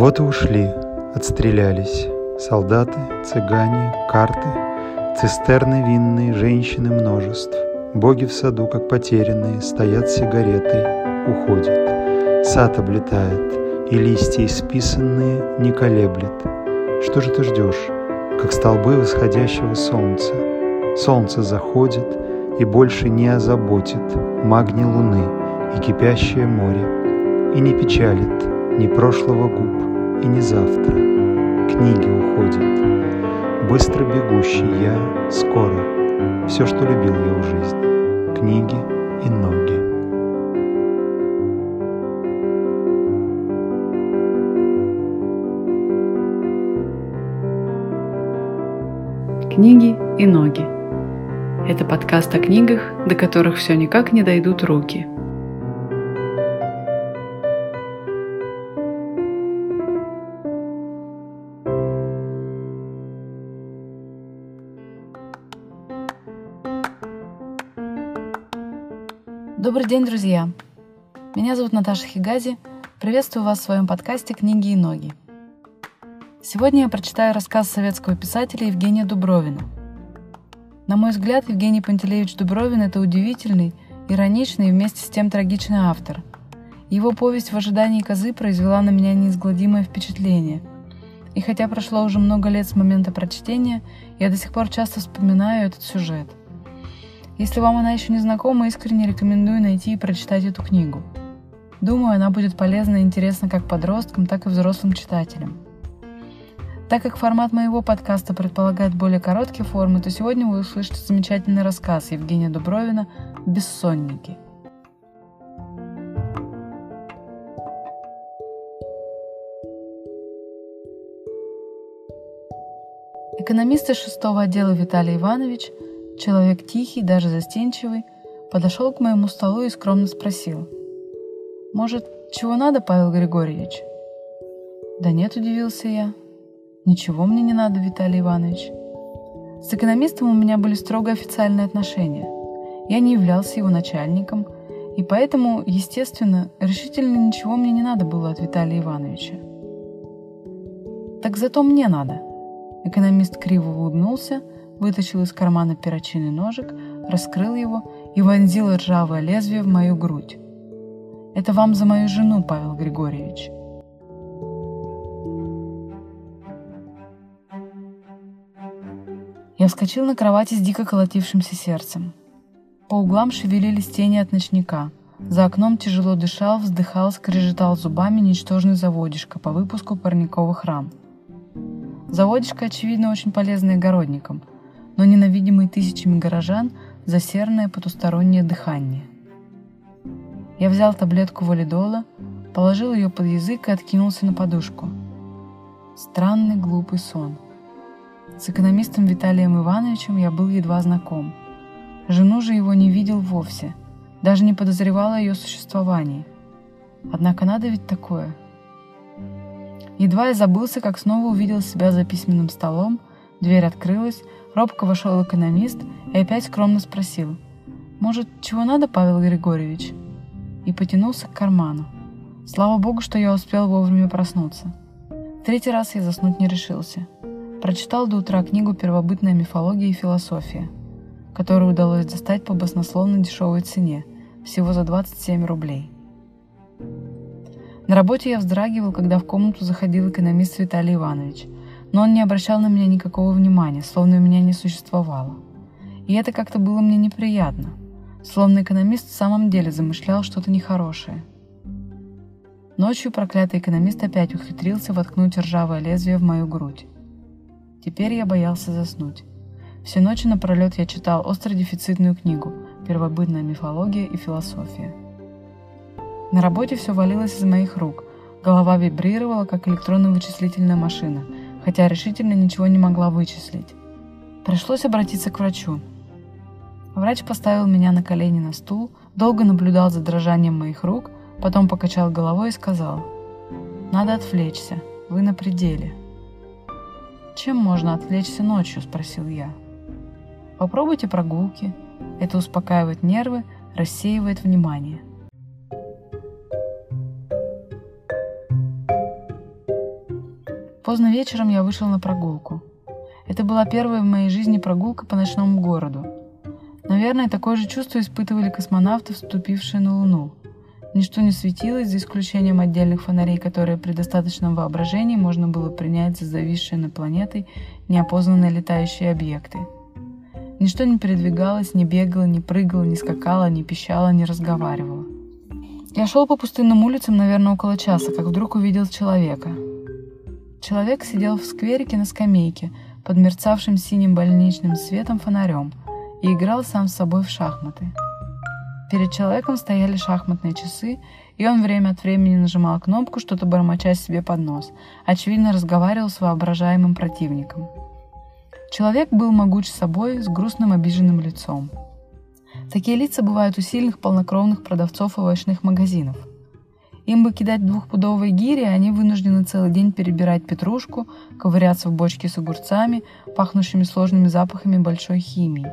Вот и ушли, отстрелялись. Солдаты, цыгане, карты, цистерны винные, женщины множеств. Боги в саду, как потерянные, стоят с сигаретой, уходят. Сад облетает, и листья исписанные не колеблет. Что же ты ждешь, как столбы восходящего солнца? Солнце заходит и больше не озаботит магний луны и кипящее море, и не печалит ни прошлого губ и ни завтра. Книги уходят, быстро бегущий я, скоро, все, что любил я в жизни, книги и ноги. Книги и ноги. Это подкаст о книгах, до которых все никак не дойдут руки. Добрый день, друзья! Меня зовут Наташа Хигази. Приветствую вас в своем подкасте «Книги и ноги». Сегодня я прочитаю рассказ советского писателя Евгения Дубровина. На мой взгляд, Евгений Пантелеевич Дубровин – это удивительный, ироничный и вместе с тем трагичный автор. Его повесть «В ожидании козы» произвела на меня неизгладимое впечатление. И хотя прошло уже много лет с момента прочтения, я до сих пор часто вспоминаю этот сюжет. Если вам она еще не знакома, искренне рекомендую найти и прочитать эту книгу. Думаю, она будет полезна и интересна как подросткам, так и взрослым читателям. Так как формат моего подкаста предполагает более короткие формы, то сегодня вы услышите замечательный рассказ Евгения Дубровина «Бессонники». Экономист из 6-го отдела Виталий Иванович, человек тихий, даже застенчивый, подошел к моему столу и скромно спросил: «Может, чего надо, Павел Григорьевич?» «Да нет», — удивился я. «Ничего мне не надо, Виталий Иванович». С экономистом у меня были строго официальные отношения. Я не являлся его начальником, и поэтому, естественно, решительно ничего мне не надо было от Виталия Ивановича. «Так зато мне надо». Экономист криво улыбнулся, вытащил из кармана перочинный ножик, раскрыл его и вонзил ржавое лезвие в мою грудь. «Это вам за мою жену, Павел Григорьевич». Я вскочил на кровати с дико колотившимся сердцем. По углам шевелились тени от ночника. За окном тяжело дышал, вздыхал, скрежетал зубами ничтожный заводишко по выпуску парниковых рам. Заводишко, очевидно, очень полезный огородникам, но ненавидимый тысячами горожан за серное потустороннее дыхание. Я взял таблетку валидола, положил ее под язык и откинулся на подушку. Странный глупый сон. С экономистом Виталием Ивановичем я был едва знаком. Жену же его не видел вовсе, даже не подозревал о ее существовании. Однако надо ведь такое. Едва я забылся, как снова увидел себя за письменным столом, дверь открылась, робко вошел экономист и опять скромно спросил: «Может, чего надо, Павел Григорьевич?» И потянулся к карману. Слава богу, что я успел вовремя проснуться. В третий раз я заснуть не решился. Прочитал до утра книгу «Первобытная мифология и философия», которую удалось достать по баснословно дешевой цене, всего за 27 рублей. На работе я вздрагивал, когда в комнату заходил экономист Виталий Иванович, но он не обращал на меня никакого внимания, словно меня не существовало. И это как-то было мне неприятно, словно экономист в самом деле замышлял что-то нехорошее. Ночью проклятый экономист опять ухитрился воткнуть ржавое лезвие в мою грудь. Теперь я боялся заснуть. Всю ночь напролет я читал остродефицитную книгу «Первобытная мифология и философия». На работе все валилось из моих рук, голова вибрировала, как электронно-вычислительная машина, хотя решительно ничего не могла вычислить. Пришлось обратиться к врачу. Врач поставил меня на колени на стул, долго наблюдал за дрожанием моих рук, потом покачал головой и сказал: «Надо отвлечься, вы на пределе». «Чем можно отвлечься ночью?» – спросил я. «Попробуйте прогулки. Это успокаивает нервы, рассеивает внимание». Поздно вечером я вышел на прогулку. Это была первая в моей жизни прогулка по ночному городу. Наверное, такое же чувство испытывали космонавты, вступившие на Луну. Ничто не светилось, за исключением отдельных фонарей, которые при достаточном воображении можно было принять за зависшие над планетой неопознанные летающие объекты. Ничто не передвигалось, не бегало, не прыгало, не скакало, не пищало, не разговаривало. Я шел по пустынным улицам, наверное, около часа, как вдруг увидел человека. Человек сидел в скверике на скамейке под мерцавшим синим больничным светом фонарем и играл сам с собой в шахматы. Перед человеком стояли шахматные часы, и он время от времени нажимал кнопку, что-то бормоча себе под нос, очевидно разговаривал с воображаемым противником. Человек был могуч собой, с грустным обиженным лицом. Такие лица бывают у сильных полнокровных продавцов овощных магазинов. Им бы кидать двухпудовые гири, а они вынуждены целый день перебирать петрушку, ковыряться в бочке с огурцами, пахнущими сложными запахами большой химии.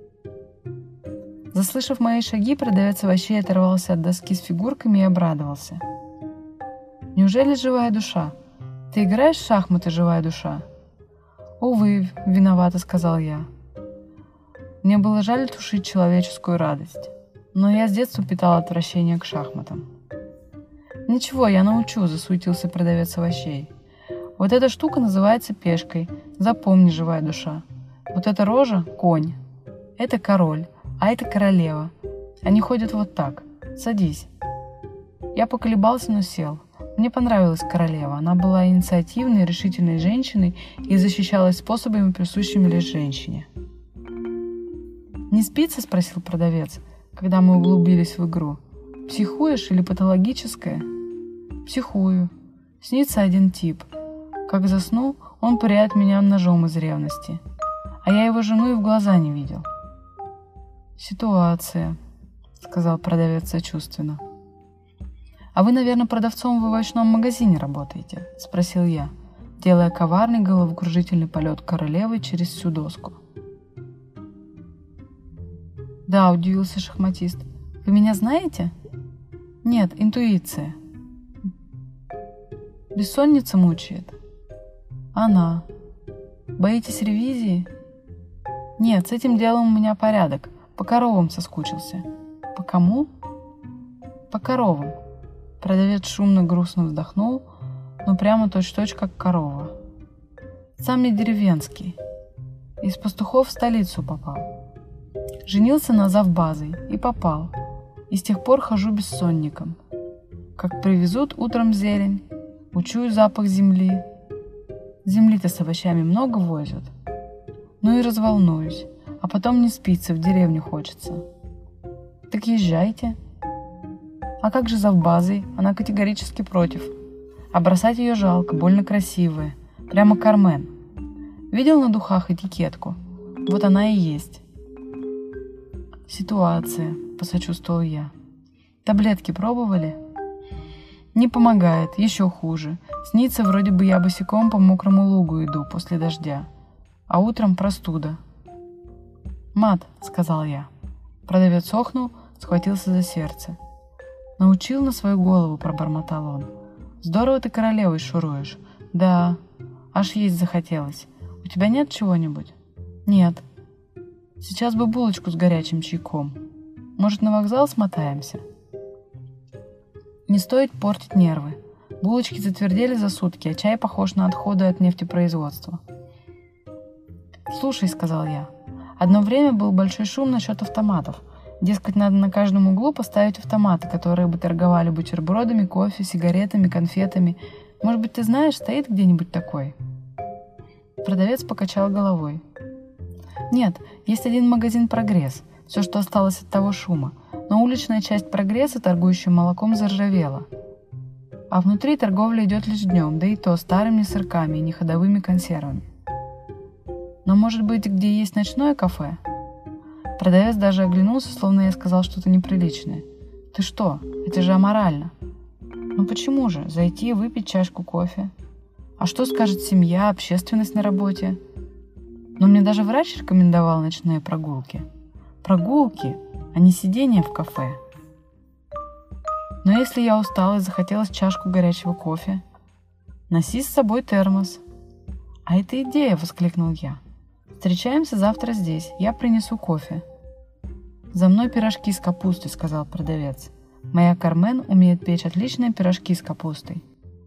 Заслышав мои шаги, продавец овощей оторвался от доски с фигурками и обрадовался. «Неужели живая душа? Ты играешь в шахматы, живая душа?» «Увы, виновата», — сказал я. Мне было жаль тушить человеческую радость, но я с детства питал отвращение к шахматам. «Ничего, я научу», — засуетился продавец овощей. «Вот эта штука называется пешкой. Запомни, живая душа. Вот эта рожа — конь. Это король, а это королева. Они ходят вот так. Садись». Я поколебался, но сел. Мне понравилась королева. Она была инициативной, решительной женщиной и защищалась способами, присущими лишь женщине. «Не спится?» — спросил продавец, когда мы углубились в игру. «Психуешь или патологическое?» «Психую. Снится один тип. Как засну, он пыряет меня ножом из ревности. А я его жену и в глаза не видел». «Ситуация», — сказал продавец сочувственно. «А вы, наверное, продавцом в овощном магазине работаете?» — спросил я, делая коварный головокружительный полет королевы через всю доску. «Да», — удивился шахматист. «Вы меня знаете?» «Нет, интуиция». «Бессонница мучает?» «Она». «Боитесь ревизии?» «Нет, с этим делом у меня порядок. По коровам соскучился». «По кому?» «По коровам». Продавец шумно грустно вздохнул, но прямо точь-в-точь, как корова. «Сам не деревенский. Из пастухов в столицу попал. Женился на завбазой и попал. И с тех пор хожу бессонником. Как привезут утром зелень, учую запах земли. Земли-то с овощами много возят. Ну и разволнуюсь, а потом не спится, в деревню хочется. Так езжайте». «А как же завбазой?» Она категорически против. А бросать ее жалко, больно красивая. Прямо Кармен. Видел на духах этикетку? Вот она и есть. «Ситуация», — посочувствовал я. «Таблетки пробовали?» «Не помогает, еще хуже. Снится, вроде бы я босиком по мокрому лугу иду после дождя. А утром простуда». «Мат», — сказал я. Продавец охнул, схватился за сердце. «Научил на свою голову», — пробормотал он. «Здорово ты королевой шуруешь». «Да, аж есть захотелось. У тебя нет чего-нибудь?» «Нет». «Сейчас бы булочку с горячим чайком. Может, на вокзал смотаемся?» Не стоит портить нервы. Булочки затвердели за сутки, а чай похож на отходы от нефтепроизводства. «Слушай», — сказал я, — «одно время был большой шум насчет автоматов. Дескать, надо на каждом углу поставить автоматы, которые бы торговали бутербродами, кофе, сигаретами, конфетами. Может быть, ты знаешь, стоит где-нибудь такой?» Продавец покачал головой. «Нет, есть один магазин «Прогресс», все, что осталось от того шума, но уличная часть «Прогресса», торгующая молоком, заржавела. А внутри торговля идет лишь днем, да и то старыми сырками и неходовыми консервами. Но, может быть, где есть ночное кафе?» Продавец даже оглянулся, словно я сказал что-то неприличное. «Ты что? Это же аморально». «Ну почему же? Зайти и выпить чашку кофе. А что скажет семья, общественность на работе?» «Но мне даже врач рекомендовал ночные прогулки». «Прогулки, а не сидение в кафе». «Но если я устала и захотелось чашку горячего кофе?» Носи с собой термос». «А это идея!» – воскликнул я. «Встречаемся завтра здесь, я принесу кофе». «За мной пирожки с капустой», – сказал продавец. «Моя Кармен умеет печь отличные пирожки с капустой».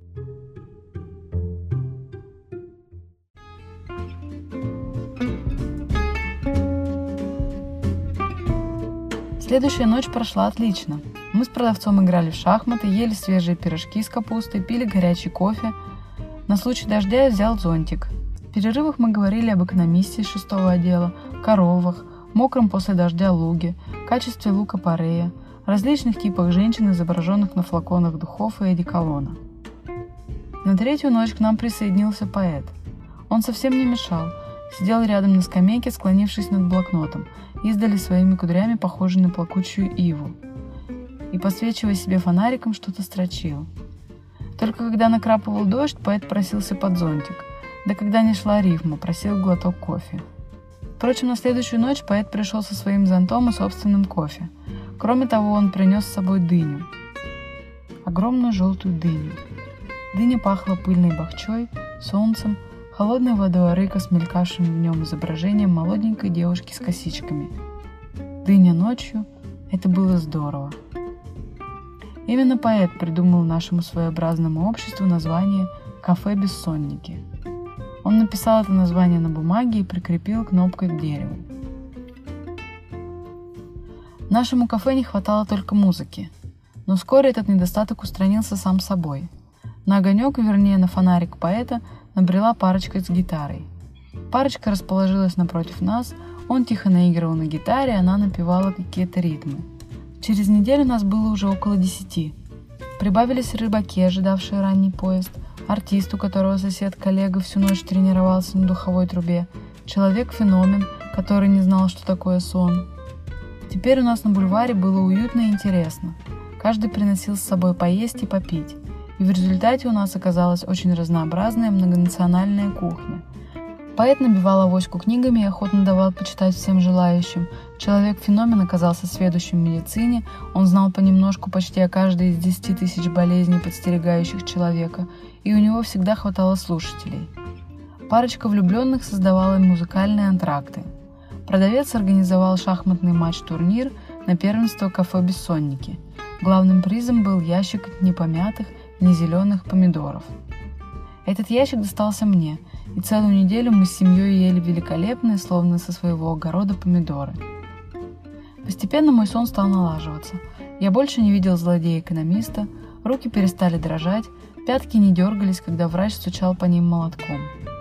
Следующая ночь прошла отлично. Мы с продавцом играли в шахматы, ели свежие пирожки с капустой, пили горячий кофе. На случай дождя я взял зонтик. В перерывах мы говорили об экономисте из 6-го отдела, коровах, мокром после дождя луге, качестве лука-порея, различных типах женщин, изображенных на флаконах духов и одеколона. На третью ночь к нам присоединился поэт. Он совсем не мешал, сидел рядом на скамейке, склонившись над блокнотом, издали своими кудрями, похожий на плакучую иву, и, посвечивая себе фонариком, что-то строчил. Только когда накрапывал дождь, поэт просился под зонтик, да когда не шла рифма, просил глоток кофе. Впрочем, на следующую ночь поэт пришел со своим зонтом и собственным кофе. Кроме того, он принес с собой дыню. Огромную желтую дыню. Дыня пахла пыльной бахчой, солнцем, холодной водой арыка с мелькавшим в нем изображением молоденькой девушки с косичками. Дыня ночью – это было здорово. Именно поэт придумал нашему своеобразному обществу название «Кафе-бессонники». Он написал это название на бумаге и прикрепил кнопкой к дереву. Нашему кафе не хватало только музыки, но вскоре этот недостаток устранился сам собой. На огонек, вернее на фонарик поэта, набрела парочка с гитарой. Парочка расположилась напротив нас, он тихо наигрывал на гитаре, она напевала какие-то ритмы. Через неделю нас было уже около 10. Прибавились рыбаки, ожидавшие ранний поезд, артист, у которого сосед-коллега всю ночь тренировался на духовой трубе, человек-феномен, который не знал, что такое сон. Теперь у нас на бульваре было уютно и интересно. Каждый приносил с собой поесть и попить. И в результате у нас оказалась очень разнообразная многонациональная кухня. Поэт набивал авоську книгами и охотно давал почитать всем желающим. Человек-феномен оказался сведущим в медицине, он знал понемножку почти о каждой из 10 тысяч болезней, подстерегающих человека, и у него всегда хватало слушателей. Парочка влюбленных создавала музыкальные антракты. Продавец организовал шахматный матч-турнир на первенство кафе «Бессонники». Главным призом был ящик непомятых, незеленых помидоров. Этот ящик достался мне, и целую неделю мы с семьей ели великолепные, словно со своего огорода, помидоры. Постепенно мой сон стал налаживаться. Я больше не видел злодея-экономиста, руки перестали дрожать, пятки не дергались, когда врач стучал по ним молотком.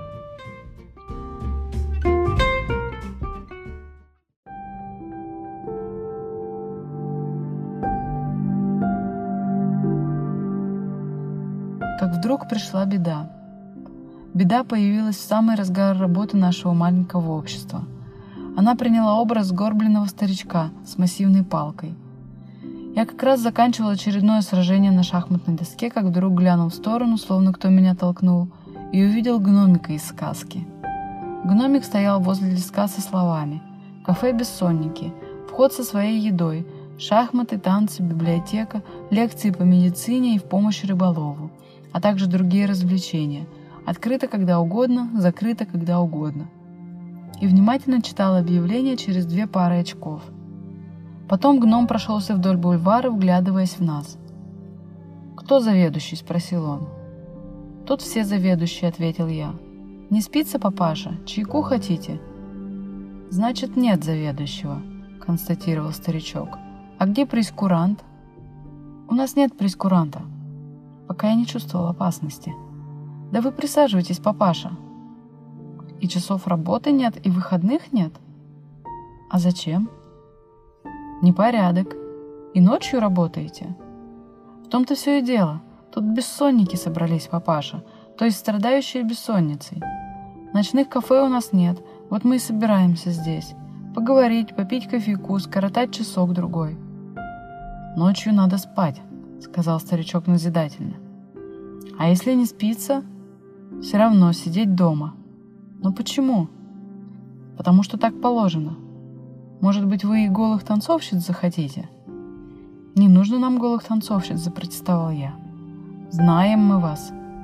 Как вдруг пришла беда. Беда появилась в самый разгар работы нашего маленького общества. Она приняла образ сгорбленного старичка с массивной палкой. Я как раз заканчивал очередное сражение на шахматной доске, как вдруг глянул в сторону, словно кто меня толкнул, и увидел гномика из сказки. Гномик стоял возле листка со словами: «Кафе «Бессонники», вход со своей едой, шахматы, танцы, библиотека, лекции по медицине и в помощь рыболову, а также другие развлечения. Открыто когда угодно, закрыто когда угодно». И внимательно читал объявление через 2 пары очков. Потом гном прошелся вдоль бульвара, вглядываясь в нас. «Кто заведующий?» – спросил он. «Тут все заведующие», – ответил я. «Не спится, папаша? Чайку хотите?» «Значит, нет заведующего», – констатировал старичок. «А где прейскурант?» «У нас нет прейскуранта». Пока я не чувствовал опасности. «Да вы присаживайтесь, папаша». «И часов работы нет, и выходных нет?» «А зачем?» «Непорядок. И ночью работаете?» «В том-то все и дело. Тут бессонники собрались, папаша, то есть страдающие бессонницей. Ночных кафе у нас нет, вот мы и собираемся здесь. Поговорить, попить кофейку, скоротать часок-другой». «Ночью надо спать», — сказал старичок назидательно. «А если не спится?» «Все равно сидеть дома». «Но почему?» «Потому что так положено. Может быть, вы и голых танцовщиц захотите?» «Не нужно нам голых танцовщиц», — запротестовал я. «Знаем мы вас.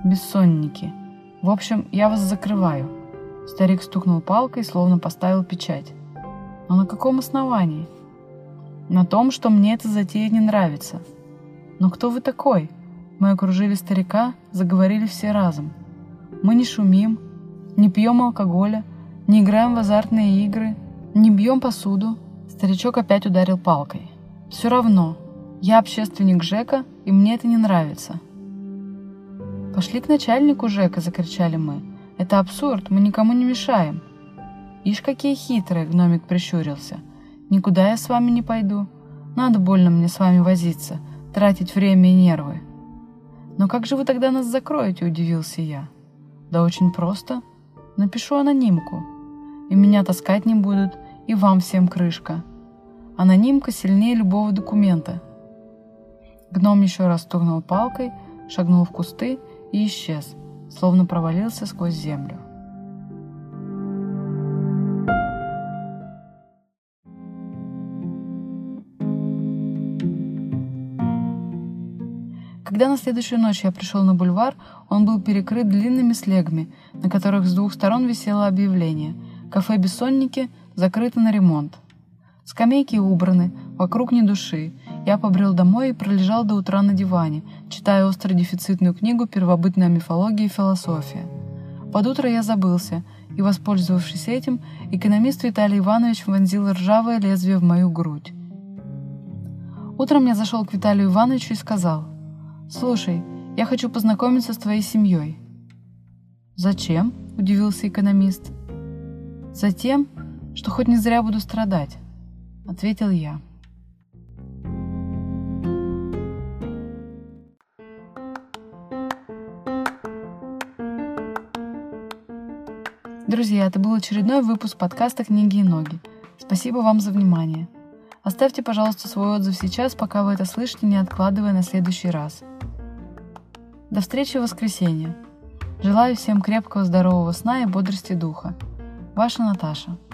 бессонники. В общем, я вас закрываю». Старик стукнул палкой, словно поставил печать. «Но на каком основании?» «На том, что мне эта затея не нравится». «Но кто вы такой?» Мы окружили старика, заговорили все разом. «Мы не шумим, не пьем алкоголя, не играем в азартные игры, не бьем посуду». Старичок опять ударил палкой. «Все равно, я общественник ЖЭКа, и мне это не нравится». «Пошли к начальнику ЖЭКа», — закричали мы. «Это абсурд, мы никому не мешаем». «Ишь, какие хитрые», — гномик прищурился. «Никуда я с вами не пойду. Надо больно мне с вами возиться, тратить время и нервы». «Но как же вы тогда нас закроете?» — удивился я. «Да очень просто. Напишу анонимку. И меня таскать не будут, и вам всем крышка. Анонимка сильнее любого документа». Гном еще раз стукнул палкой, шагнул в кусты и исчез, словно провалился сквозь землю. Когда на следующую ночь я пришел на бульвар, он был перекрыт длинными слегами, на которых с двух сторон висело объявление: «Кафе «Бессонники» закрыто на ремонт». Скамейки убраны, вокруг ни души. Я побрел домой и пролежал до утра на диване, читая остродефицитную книгу «Первобытная мифология и философия». Под утро я забылся, и, воспользовавшись этим, экономист Виталий Иванович вонзил ржавое лезвие в мою грудь. Утром я зашел к Виталию Ивановичу и сказал: «Слушай, я хочу познакомиться с твоей семьей». «Зачем?» – удивился экономист. «Затем, что хоть не зря буду страдать», – ответил я. Друзья, это был очередной выпуск подкаста «Книги и ноги». Спасибо вам за внимание. Оставьте, пожалуйста, свой отзыв сейчас, пока вы это слышите, не откладывая на следующий раз. До встречи в воскресенье. Желаю всем крепкого здорового сна и бодрости духа. Ваша Наташа.